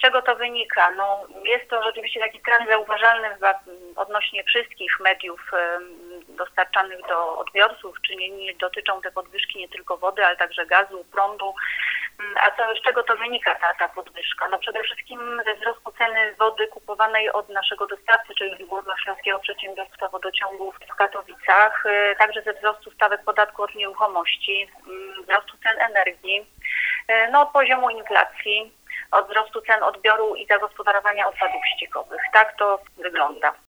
czego to wynika? Jest to rzeczywiście taki trend zauważalny odnośnie wszystkich mediów dostarczanych do odbiorców, czy nie dotyczą te podwyżki nie tylko wody, ale także gazu, prądu. Z czego to wynika ta podwyżka? Przede wszystkim ze wzrostu ceny wody kupowanej od naszego dostawcy, czyli Górnośląskiego Przedsiębiorstwa Wodociągów w Katowicach, także ze wzrostu stawek podatku od nieruchomości, wzrostu cen energii, od poziomu inflacji, od wzrostu cen odbioru i zagospodarowania odpadów ściekowych. Tak to wygląda.